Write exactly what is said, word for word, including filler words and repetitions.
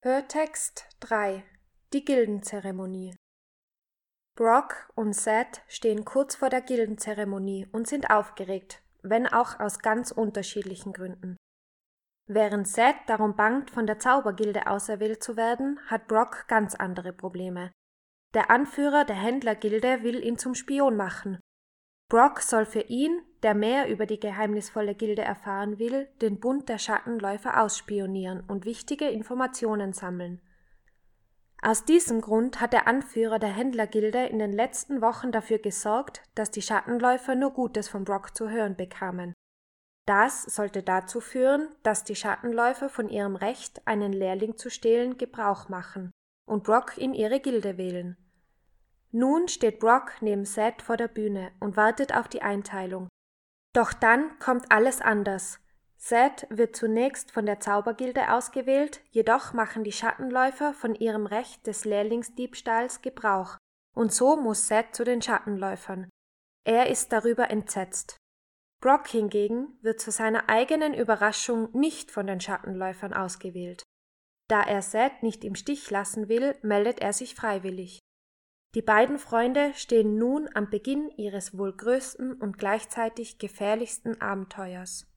Hörtext drei. Die Gildenzeremonie. Brock und Zed stehen kurz vor der Gildenzeremonie und sind aufgeregt, wenn auch aus ganz unterschiedlichen Gründen. Während Zed darum bangt, von der Zaubergilde auserwählt zu werden, hat Brock ganz andere Probleme. Der Anführer der Händlergilde will ihn zum Spion machen. Brock soll für ihn, der mehr über die geheimnisvolle Gilde erfahren will, den Bund der Schattenläufer ausspionieren und wichtige Informationen sammeln. Aus diesem Grund hat der Anführer der Händlergilde in den letzten Wochen dafür gesorgt, dass die Schattenläufer nur Gutes von Brock zu hören bekamen. Das sollte dazu führen, dass die Schattenläufer von ihrem Recht, einen Lehrling zu stehlen, Gebrauch machen und Brock in ihre Gilde wählen. Nun steht Brock neben Zed vor der Bühne und wartet auf die Einteilung. Doch dann kommt alles anders. Zed wird zunächst von der Zaubergilde ausgewählt, jedoch machen die Schattenläufer von ihrem Recht des Lehrlingsdiebstahls Gebrauch, und so muss Zed zu den Schattenläufern. Er ist darüber entsetzt. Brock hingegen wird zu seiner eigenen Überraschung nicht von den Schattenläufern ausgewählt. Da er Zed nicht im Stich lassen will, meldet er sich freiwillig. Die beiden Freunde stehen nun am Beginn ihres wohl größten und gleichzeitig gefährlichsten Abenteuers.